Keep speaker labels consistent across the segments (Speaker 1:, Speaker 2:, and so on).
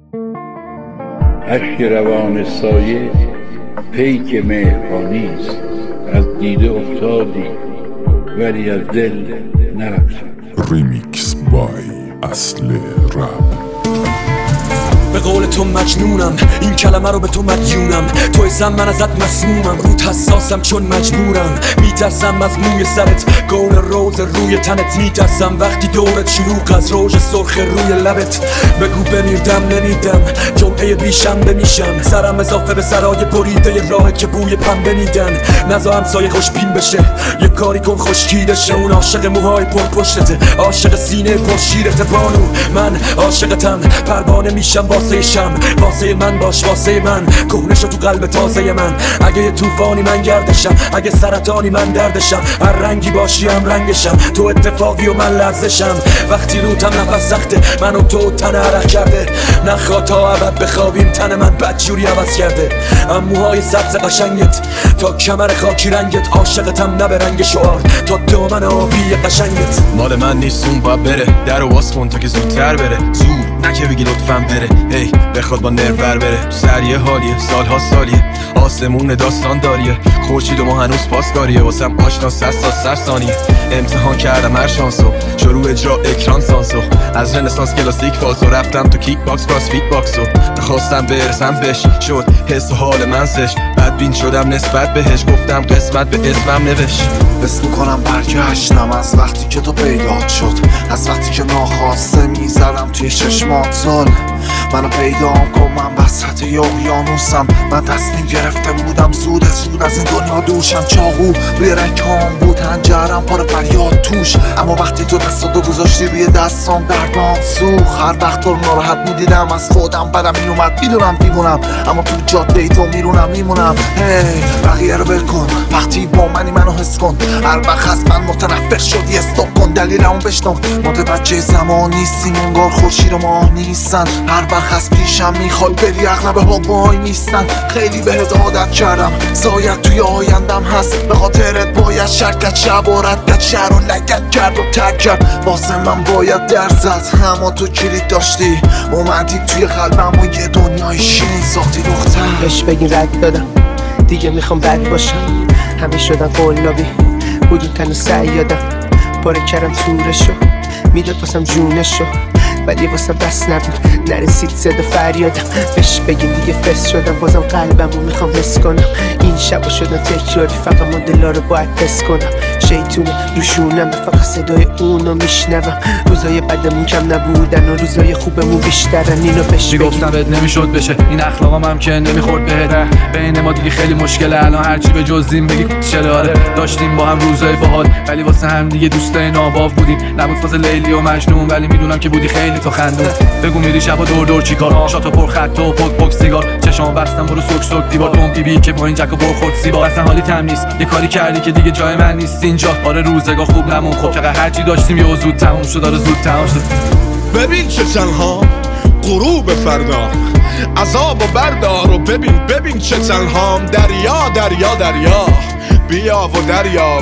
Speaker 1: اشک روان سایه پیک مهربانیست. از دیده افتادی ولی از دل نرفتم.
Speaker 2: ریمیکس بای اصل رپ.
Speaker 3: به قول تو مجنونم، این کلمه رو به تو مدیونم. تو ازم من ازت مسمومم، روت حساسم چون مجبورم. میترسم از موی سرت، گل روز روی تنت. میترسم وقتی دورت شلوغ از روژ سرخ روی لبت. بگو بمیردم نمیدم، جمعه بیشنبه میشم. سرم اضافه به سرای بریده راه که بوی پنبه میدن. نزا همسایه خوشبین بشه، یه کاری کن خشکیده شه. اون عاشق موهای پر پشتته، عاشق سینه پر شیرت بانو. من عاشقتم، پروانه میشم واسه شم. واسه من باش، واسه من کهنه شو تو قلب تازه من. اگه یه طوفانی من گردشم، اگه سرطانی من دردشم. هر رنگی باشی هم رنگشم، تو اتفاقی و من لرزشم. وقتی روتم نفس سخته، من و تو تن عرق کرده. نخواه تا ابد بخوابیم، تن من بدجوری عوض کرده. موهای سبز قشنگت تا کمر خاکی رنگت. عاشقتم نه به رنگ شعار، تا دامن آبی قشنگت.
Speaker 4: مال من نیست اون باید بره، در و باز کن تا که زودتر بره. زود نکه بگی لطفم بره، هی بخواد با نرور بره. تو سریه حالیه، سالها سالیه، آسمون داستان داریه. خورشید و ما هنوز پاسکاریه، واسم آشنا 100 تا 100 ثانیه. امتحان کردم هر شانسو، شروع اجرا اکران سانسو. از رنسانس کلاسیک فالسو، رفتم تو کیک باکس کراس فیت باکسو. نخواستم برسم بهش، شد حس و حال من سش. بدبین شدم نسبت بهش، گفتم قسمت به اسمم نوشت.
Speaker 5: حس میکنم برگشتم از وقتی که تو پیدا شد. از وقتی که ناخواسته میزدم توی چشمات زل. منو پیدا کن، من وسط اقیانوسم. من تصمیم گرفته بودم زود از این دنیا دوشم. چاقو روی رکام بود، هنجرم پر فریاد توش. اما وقتی تو دستاتو گذاشتی روی دستام دردام سوخت. هر وقت تو رو ناراحت میدیدم از خودم بدم میومد. میدونم دیوونم، اما تو جاده تو میمونم. هی بقیه رو ول کن، وقتی با منی منو حس کن. هر وقت از من متنفر شدی استاپ کن، دلیلمو بشنو. متوجه زمان نیستیم، انگار خورشید و ماه نیستن. هر وقت از پیشم میخوای بری، اغلب ها وای نیستن. خیلی بهت عادت کردم، زایت توی آیندم هست. به خاطرت باید شرکت شب و ردت شهر و لگت کرد و تک کرد. واسه من باید درزد، اما تو کلید داشتی. اومدی توی قلبم و یه دنیای شیرین ساختی دختر.
Speaker 6: بهش بگین رد دادم، دیگه میخوام بد باشم. همه شدن قلابی، بودون تن سیادم. پاره کردم تورشو، میداد واسم جونشو. ولی واسم بس نبود، نرسید صدا فریادم. بهش بگین دیگه فس شدم، بازم قلبمو میخوام حس کنم. این شبا شدن تکراری، فقط من دلا رو باید حس کنم. شیطونه روشونم، فقط صدای اونو میشنوم. روزای بدمون کم نبودن و روزای خوبمون بیشترن. اینو بهش بگین.
Speaker 7: میگفتم بهت نمیشد بشه، این اخلاقم هم که نمیخورد بهت. بین ما دیگه خیلی مشکله، الان هرچی به جزیم بگی چله. داشتیم با هم روزای باحال، ولی واسه هم دیگه دوستای ناباو بودیم. نبود فاز لیلی و مجنون، ولی میدونم که بودی خیلی تو خندون. بگو میری شبا دور چیکار؟ شاتو پر خط و پک سیگار. چشام بستم برو سوک دیوار. دوم بی که با این جک و برخورد سیبا. اصلا حالی تم نیست، یه کاری کردی که دیگه جای من نیست اینجا. آره روزگار خوب نمون، خب چقدر هرچی داشتیم یه زود تموم شد. آره زود تموم شد.
Speaker 8: ببین چه تنها غروب فردا، عذاب و بردار و ببین چه تنهام. دریا بیا و دریاب.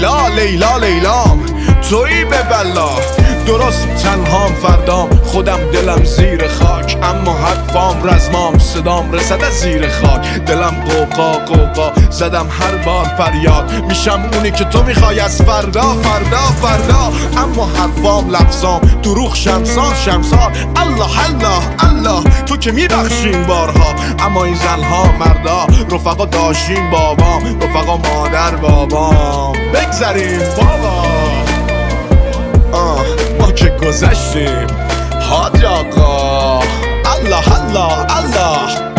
Speaker 8: لیلام تویی به بلا. درست تنهام فردام، خودم دلم زیر خاک. اما حرفام رزمام، صدام رسد از زیر خاک. دلم قوقا زدم هر بار فریاد. میشم اونی که تو میخوای از فردا. اما حرفام لفظام دروغ شمسان. الله تو که میبخشین بارها. اما این زنها مردا، رفقا داشتین بابام. رفقا مادر بابام. بگذریم بابا، ما که گذشتیم. حاج آقا الله